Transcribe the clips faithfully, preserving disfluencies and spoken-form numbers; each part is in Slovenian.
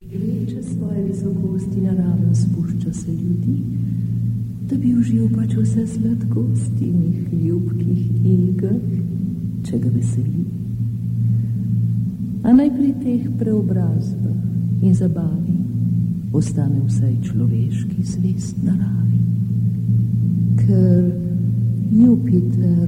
Vleče svoje visokosti naraven spušča se ljudi, da bi užil pač vse sladkosti njih ljubkih iger, če ga veseli. A naj pri teh preobrazbah in zabavi ostane vsaj človeški zvest naravi, ker Jupiter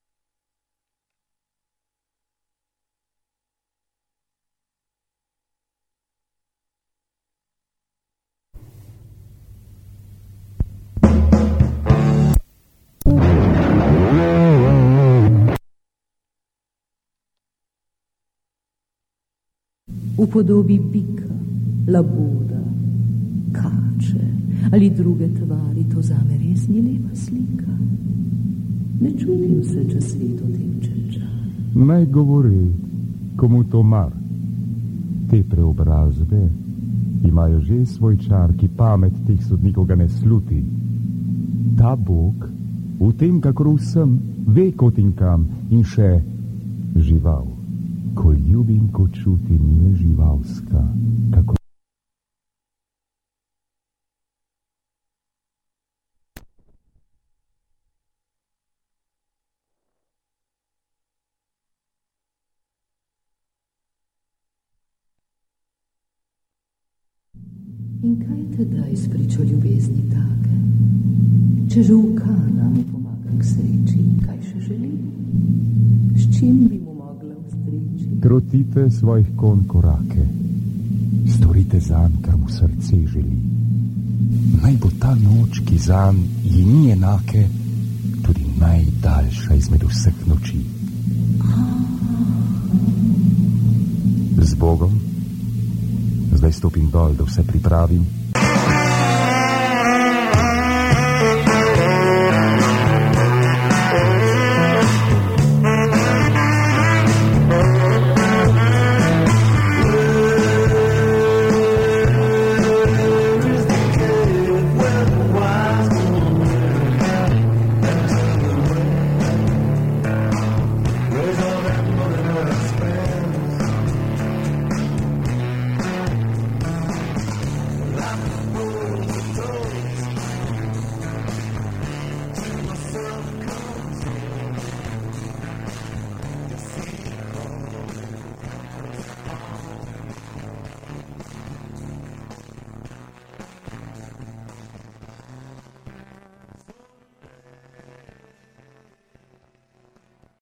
v podobi bika, labuda, kače ali druge tvari, to zame res ni lepa slika. Ne čudim se, če svet o tem čeča. Naj govori, komu to mar. Te preobrazbe imajo že svoj čar, ki pamet teh sodnikov ga ne sluti. Ta Bog v tem, kakor vsem, ve kot in kam in še žival. Ko ljubim, ko čuti, ni le živalska, kako In kaj tedaj spričo ljubezni take? Če že ukana mi pomaga k sreči, kaj še želi? S čim bi mu mogla ustreči? krotite svojih kon korake, storite zanj, kar mu srce želi. Naj bo ta noč, ki zanj ji ni enake, tudi najdaljša izmed vseh noči. Z Bogom zdaj stopim dol, da vse pripravim,